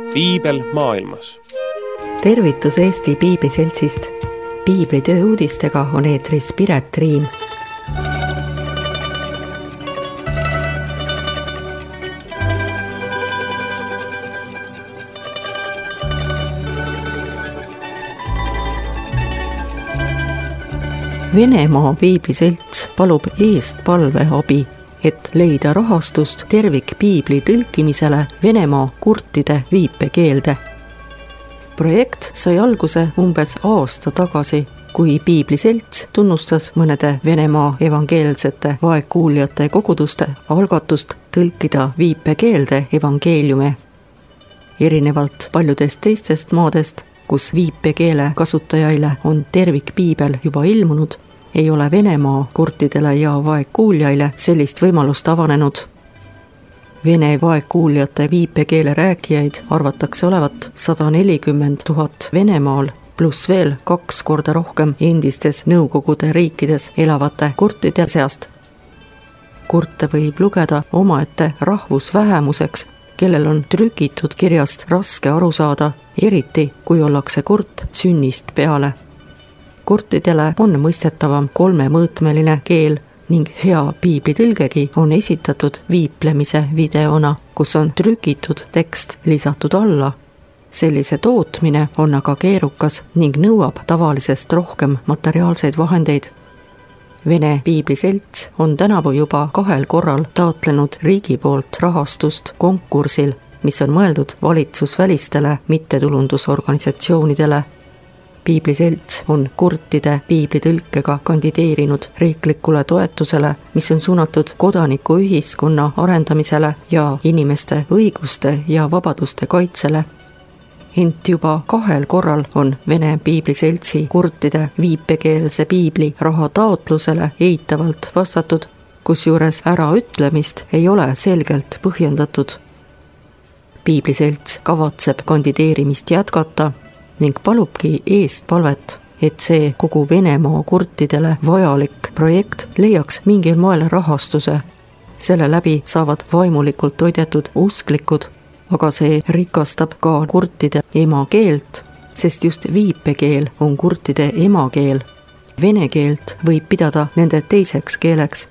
Piibel maailmas. Tervitus Eesti Piibliseltsist. Piiblitöö uudistega on eetris Piret Riim. Venemaa Piibliselts palub eestpalveabi, et leida rahastust tervikpiibli tõlkimisele Venemaa kurtide viipekeelde. Projekt sai alguse umbes aasta tagasi, kui Piibliselts tunnustas mõnede Venemaa evangeelsete vaegkuuljate koguduste algatust tõlkida viipekeelde evangeeliume. Erinevalt paljudest teistest maadest, kus viipekeele kasutajaile on tervikpiibel juba ilmunud, ei ole Venemaa kurtidele ja vaegkuuljaile sellist võimalust avanenud. Vene vaegkuuljate viipekeele rääkijaid arvatakse olevat 140 000 Venemaal, pluss veel 2 korda rohkem endistes Nõukogude riikides elavate kurtide seast. Kurte võib lugeda omaette rahvusvähemuseks, kellel on trükitud kirjast raske aru saada, eriti kui ollakse kurt sünnist peale. Kurtidele on mõistetavam 3-mõõtmeline keel ning hea piiblitõlgegi on esitatud viiplemise videona, kus on trükitud tekst lisatud alla. Sellise tootmine on aga keerukas ning nõuab tavalisest rohkem materiaalseid vahendeid. Vene Piibliselts on tänavu juba 2 korral taotlenud riigi poolt rahastust konkursil, mis on mõeldud valitsusvälistele mittetulundusorganisatsioonidele. Piibliselts on kurtide piiblitõlkega kandideerinud riiklikule toetusele, mis on suunatud kodanikuühiskonna arendamisele ja inimeste õiguste ja vabaduste kaitsele. Ent juba 2 korral on Vene Piibliseltsi kurtide viipekeelse piibli raha taotlusele eitavalt vastatud, kusjuures äraütlemist ei ole selgelt põhjendatud. Piibliselts kavatseb kandideerimist jätkata ning palubki eestpalvet, et see kogu Venemaa kurtidele vajalik projekt leiaks mingil moel rahastuse. Selle läbi saavad vaimulikult toidetud usklikud, aga see rikastab ka kurtide emakeelt, sest just viipekeel on kurtide emakeel. Vene keelt võib pidada nende teiseks keeleks.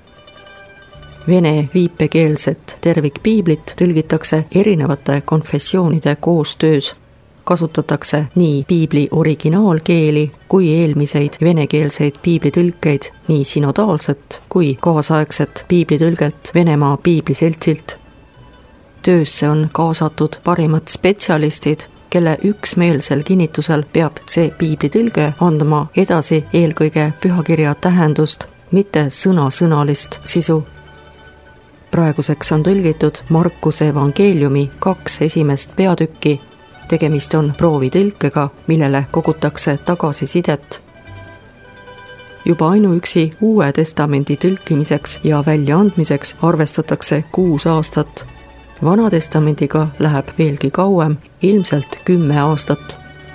Vene viipekeelset tervikpiiblit tõlgitakse erinevate konfessioonide koostöös. Kasutatakse nii piibli originaalkeeli kui eelmiseid venekeelseid piiblitõlkeid, nii sinodaalset kui kaasaegset piiblitõlget Venemaa Piibliseltsilt. Töösse on kaasatud parimad spetsialistid, kelle üksmeelsel kinnitusel peab see piiblitõlge andma edasi eelkõige pühakirja tähendust, mitte sõnasõnalist sisu. Praeguseks on tõlgitud Markuse evangeeliumi 2 esimest peatükki. Tegemist on proovitõlkega, millele kogutakse tagasisidet. Juba ainuüksi Uue Testamendi tõlkimiseks ja väljaandmiseks arvestatakse 6 aastat. Vana Testamendiga läheb veelgi kauem, ilmselt 10 aastat.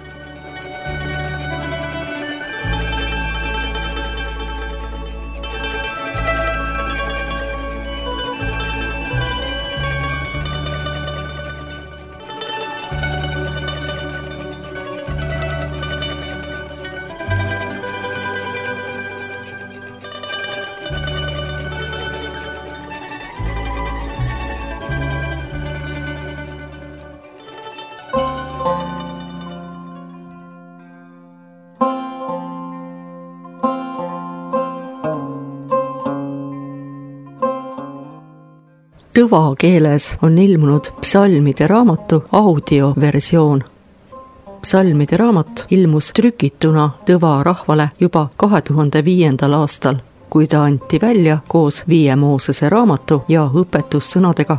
Tõva keeles on ilmunud psalmide raamatu audioversioon. Psalmide raamat ilmus trükituna Tõva rahvale juba 2005. aastal, kui ta anti välja koos 5 Moosese raamatu ja õpetussõnadega.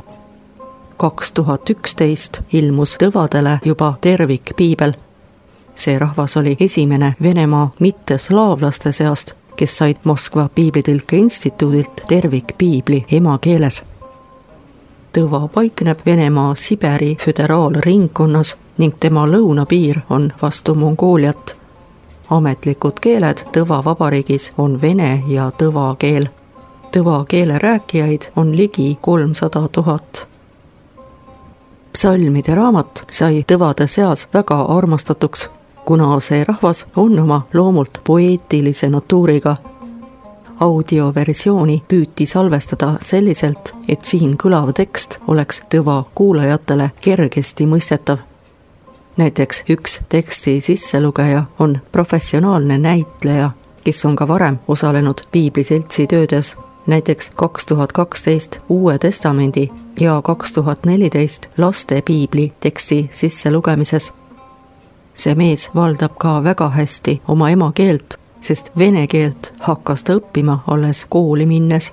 2011 ilmus Tõvadele juba tervikpiibel. See rahvas oli esimene Venemaa mitteslaavlaste seast, kes said Moskva piiblitõlke instituudilt tervikpiibli emakeeles. Tõva paikneb Venemaa Siberi föderaalringkonnas ning tema lõunapiir on vastu Mongooliat. Ametlikud keeled Tõva vabariigis on vene ja tõva keel. Tõva keele rääkijaid on ligi 300 000. Psalmide raamat sai tõvade seas väga armastatuks, kuna see rahvas on oma loomult poeetilise natuuriga. Audioversiooni püüti salvestada selliselt, et siin kõlav tekst oleks tõva kuulajatele kergesti mõistetav. Näiteks üks teksti sisselugeja on professionaalne näitleja, kes on ka varem osalenud Piibliseltsi töödes, näiteks 2012 Uue Testamendi ja 2014 laste piibli teksti sisselugemises. See mees valdab ka väga hästi oma emakeelt, sest vene keelt hakkas ta õppima alles kooli minnes.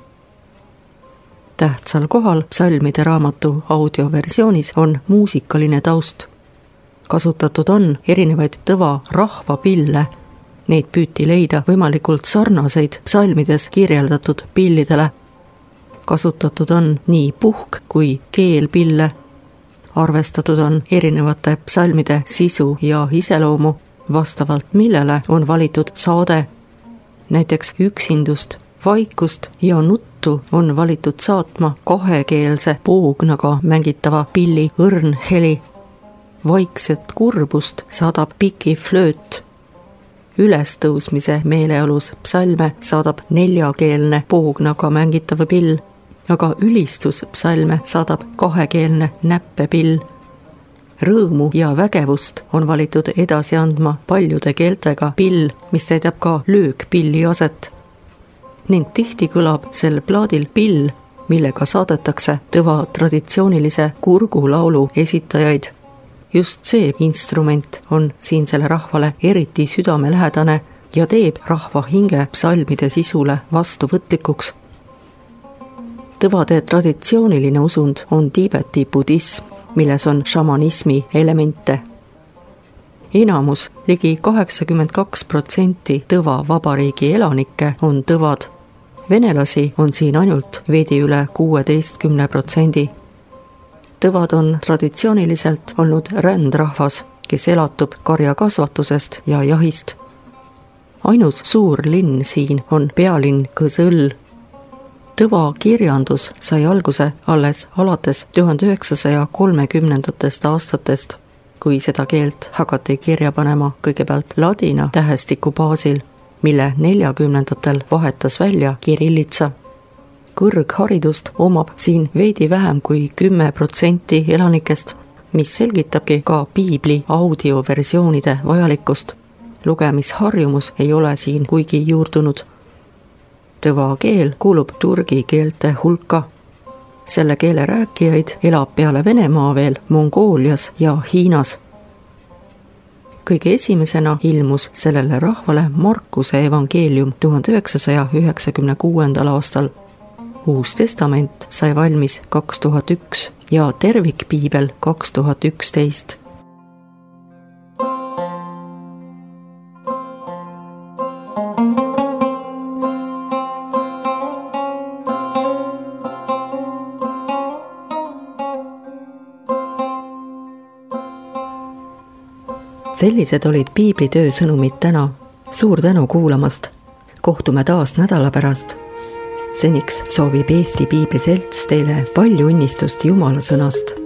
Tähtsal kohal psalmide raamatu audioversioonis on muusikaline taust. Kasutatud on erinevaid tõva rahvapille. Neid püüti leida võimalikult sarnaseid psalmides kirjeldatud pillidele. Kasutatud on nii puhk kui keelpille. Arvestatud on erinevate psalmide sisu ja iseloomu, vastavalt millele on valitud saade. Näiteks üksindust, vaikust ja nuttu on valitud saatma kahekeelse poognaga mängitava pilli õrn heli. Vaikset kurbust saadab piki flööt. Ülestõusmise meeleolus psalme saadab neljakeelne poognaga mängitav pill, aga ülistuspsalme saadab kahekeelne näppepill. Rõõmu ja vägevust on valitud edasi andma paljude keeltega pill, mis täidab ka löökpilli aset. Ning tihti kõlab sel plaadil pill, millega saadetakse tõva traditsioonilise kurgulaulu esitajaid. Just see instrument on siinsele rahvale eriti südamelähedane ja teeb rahva hinge psalmide sisule vastuvõtlikuks. Tõvade traditsiooniline usund on Tiibeti budism, milles on šamanismi elemente. Enamus, ligi 82% tõva vabariigi elanikke on tõvad. Venelasi on siin ainult veidi üle 16%. Tõvad on traditsiooniliselt olnud rändrahvas, kes elatub karjakasvatusest ja jahist. Ainus suur linn siin on pealinn Kõzõll. Tõva kirjandus sai alguse alles alates 1930. aastatest, kui seda keelt hakati kirja panema kõigepealt ladina tähestiku baasil, mille 40ndatel vahetas välja kirillitsa. Kõrgharidust omab siin veidi vähem kui 10% elanikest, mis selgitabki ka piibli audioversioonide vajalikkust. Lugemisharjumus ei ole siin kuigi juurdunud. Tõva keel kuulub turgi keelte hulka. Selle keele rääkijaid elab peale Venemaa veel Mongoolias ja Hiinas. Kõige esimesena ilmus sellele rahvale Markuse evangeelium 1996. aastal. Uus testament sai valmis 2001 ja tervikpiibel 2011. Sellised olid piiblitöö sõnumid täna. Suur tänu kuulamast. Kohtume taas nädala pärast. Seniks soovib Eesti Piibliselts teile palju õnnistust Jumala sõnast.